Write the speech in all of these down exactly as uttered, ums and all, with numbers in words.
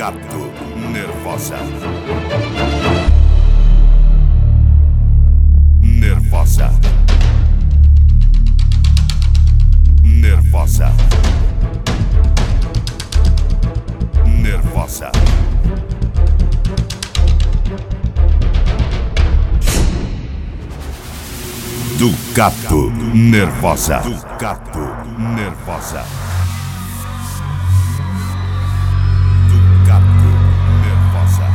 Ducato nervosa. Nervosa. Nervosa. Nervosa. Ducato nervosa. Ducato nervosa. Ducato nervosa.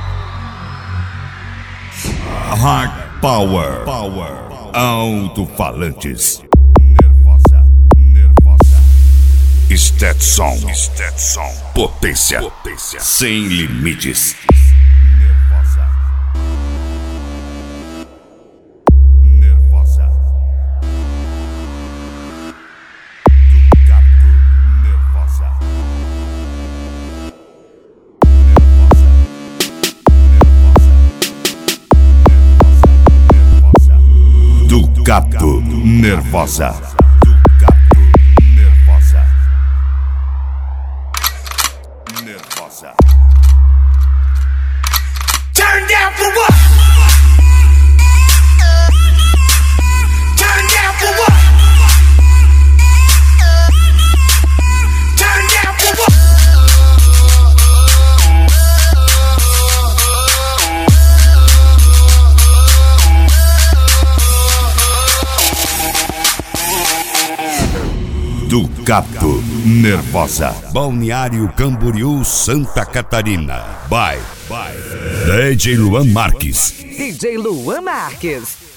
Hard Power. Power. Alto-falantes. Nervosa. Nervosa. Stetson. Stetson. Potência. Potência. Sem limites. Nervosa. Nervosa. Ducato nervosa. Ducato nervosa. Ducato nervosa. Nervosa. Turn down for what? Turn down for what? Turn down for what? Ducato nervosa. Balneário Camboriú, Santa Catarina. By, by D J Luan Marques. D J Luan Marques.